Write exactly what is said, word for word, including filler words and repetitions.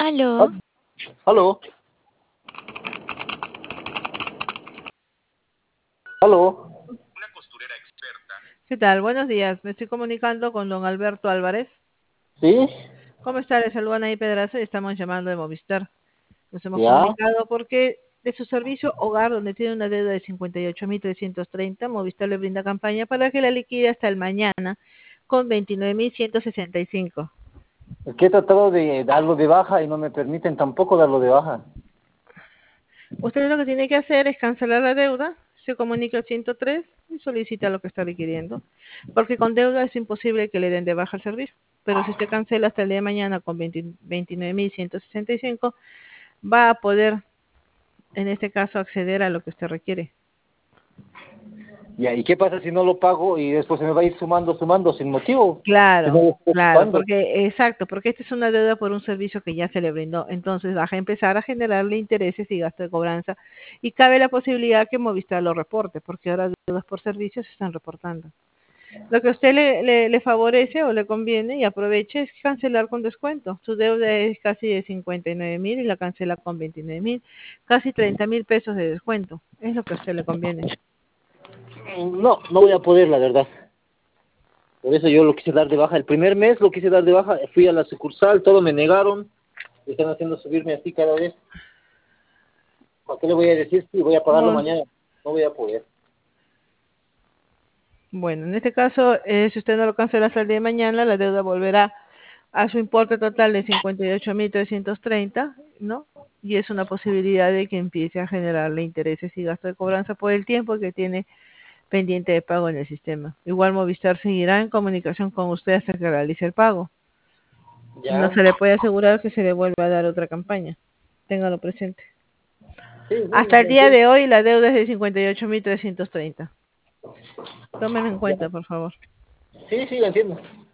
Aló. Ah, aló, aló. ¿Qué tal? Buenos días. Me estoy comunicando con don Alberto Álvarez. ¿Sí? ¿Cómo está? Le saludan ahí Pedraza y estamos llamando de Movistar. Nos hemos ¿Ya? comunicado porque de su servicio hogar, donde tiene una deuda de cincuenta y ocho mil trescientos treinta, Movistar le brinda campaña para que la liquide hasta el mañana con veintinueve mil ciento sesenta y cinco. Es que he tratado de darlo de baja y no me permiten tampoco darlo de baja. Usted lo que tiene que hacer es cancelar la deuda, se comunica al ciento tres y solicita lo que está requiriendo. Porque con deuda es imposible que le den de baja el servicio. Pero si usted cancela hasta el día de mañana con veintinueve mil ciento sesenta y cinco, va a poder, en este caso, acceder a lo que usted requiere. Ya, ¿y qué pasa si no lo pago y después se me va a ir sumando, sumando sin motivo? Si no Claro, lo estoy claro, ocupando. porque exacto, porque esta es una deuda por un servicio que ya se le brindó. Entonces vas a empezar a generarle intereses y gasto de cobranza y cabe la posibilidad que Movistar lo reporte, porque ahora deudas por servicios se están reportando. Lo que a usted le, le, le favorece o le conviene y aproveche es cancelar con descuento. Su deuda es casi de cincuenta y nueve mil y la cancela con veintinueve mil, casi treinta mil pesos de descuento. Es lo que a usted le conviene. No, no voy a poder, la verdad. Por eso yo lo quise dar de baja. El primer mes lo quise dar de baja, fui a la sucursal, todo me negaron. Me están haciendo subirme así cada vez. ¿Para qué le voy a decir si voy a pagarlo Bueno, mañana? No voy a poder. bueno, en este caso, eh, si usted no lo cancela hasta el día de mañana, la deuda volverá a su importe total de cincuenta y ocho mil trescientos treinta, ¿no? Y es una posibilidad de que empiece a generarle intereses y gasto de cobranza por el tiempo que tiene pendiente de pago en el sistema. Igual Movistar seguirá en comunicación con usted hasta que realice el pago. No Ya. se le puede asegurar que se le vuelva a dar otra campaña. Téngalo presente. Sí, sí, Hasta el lo día entiendo. de hoy la deuda es de cincuenta y ocho mil trescientos treinta. Tómelo en Ya. cuenta, por favor. Sí, sí, lo entiendo.